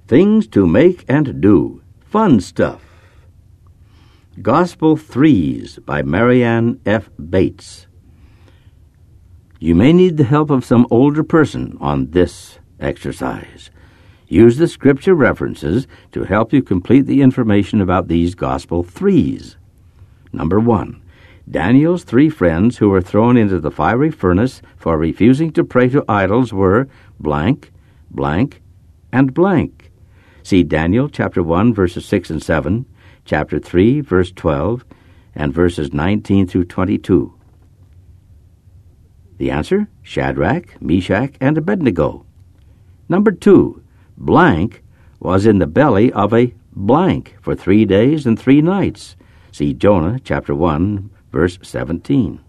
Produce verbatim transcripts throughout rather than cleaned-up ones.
Things to Make and Do. Fun Stuff. Gospel Threes by Marianne F. Bates. You may need the help of some older person on this exercise. Use the scripture references to help you complete the information about these Gospel Threes. Number one, Daniel's three friends who were thrown into the fiery furnace for refusing to pray to idols were blank, blank, and blank. See Daniel chapter one, verses six and seven, chapter three, verse twelve, and verses nineteen through twenty-two. The answer, Shadrach, Meshach, and Abednego. Number two, blank was in the belly of a blank for three days and three nights. See Jonah chapter one, verse seventeen.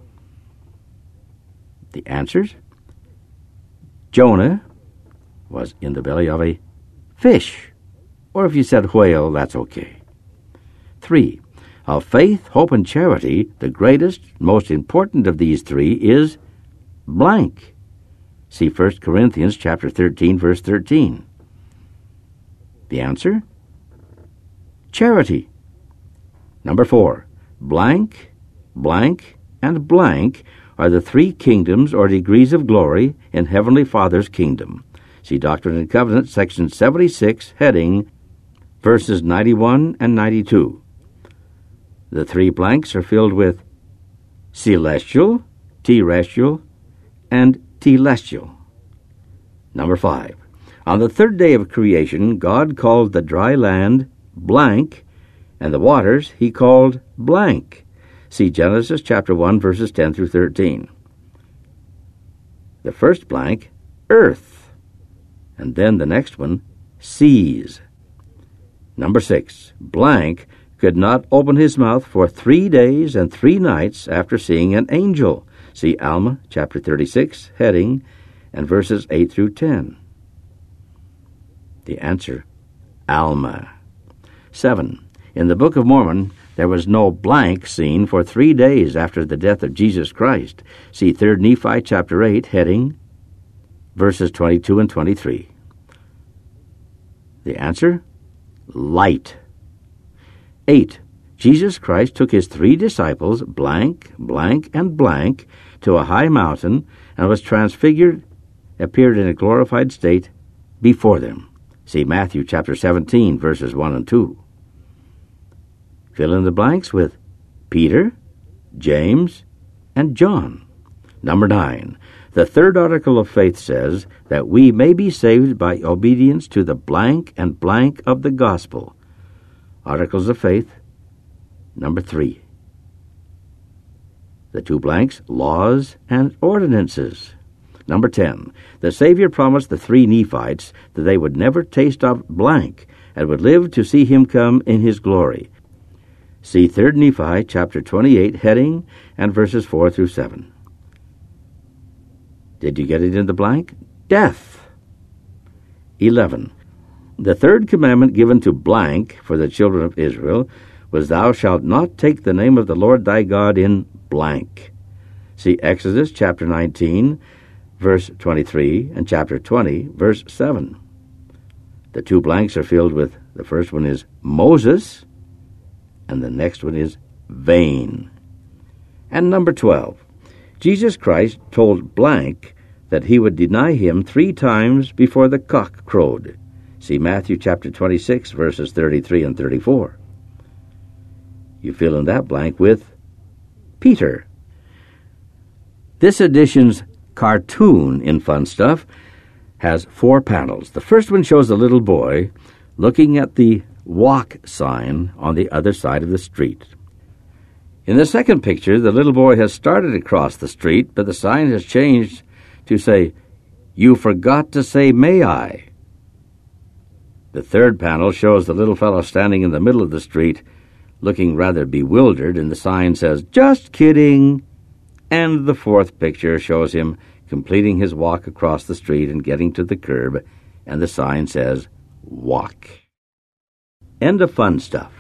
The answers, Jonah was in the belly of a fish, or if you said whale, that's okay. Three, of faith, hope, and charity, the greatest, most important of these three is blank. See First Corinthians chapter thirteen, verse thirteen. The answer, charity. Number four, blank, blank, and blank are the three kingdoms or degrees of glory in Heavenly Father's kingdom. See Doctrine and Covenants, section seventy-six, heading verses ninety-one and ninety-two. The three blanks are filled with celestial, terrestrial, and telestial. Number five, on the third day of creation, God called the dry land blank, and the waters he called blank. See Genesis chapter one, verses ten through thirteen. The first blank, earth, and then the next one, seas. Number six, blank could not open his mouth for three days and three nights after seeing an angel. See Alma chapter thirty-six, heading, and verses eight through ten. The answer, Alma. Seven, in the Book of Mormon, there was no blank seen for three days after the death of Jesus Christ. See Third Nephi chapter eight, heading, verses twenty-two and twenty-three. The answer, light. Eight, Jesus Christ took his three disciples, blank, blank, and blank, to a high mountain and was transfigured, appeared in a glorified state before them. See Matthew chapter seventeen, verses one and two. Fill in the blanks with Peter, James, and John. Number nine, the third article of faith says that we may be saved by obedience to the blank and blank of the gospel. Articles of faith, number three. The two blanks, laws and ordinances. Number ten, the Savior promised the three Nephites that they would never taste of blank and would live to see him come in his glory. See Third Nephi chapter twenty-eight, heading, and verses four through seven. Did you get it in the blank? Death. Eleven, the third commandment given to blank for the children of Israel was, Thou shalt not take the name of the Lord thy God in blank. See Exodus chapter nineteen, verse twenty-three, and chapter twenty, verse seven. The two blanks are filled with, the first one is Moses, and the next one is vain. And number twelve, Jesus Christ told blank that he would deny him three times before the cock crowed. See Matthew chapter twenty-six, verses thirty-three and thirty-four. You fill in that blank with Peter. This edition's cartoon in Fun Stuff has four panels. The first one shows a little boy looking at the walk sign on the other side of the street. In the second picture, the little boy has started across the street, but the sign has changed to say, You forgot to say may I. The third panel shows the little fellow standing in the middle of the street, looking rather bewildered, and the sign says, Just kidding. And the fourth picture shows him completing his walk across the street and getting to the curb, and the sign says, Walk. End of Fun Stuff.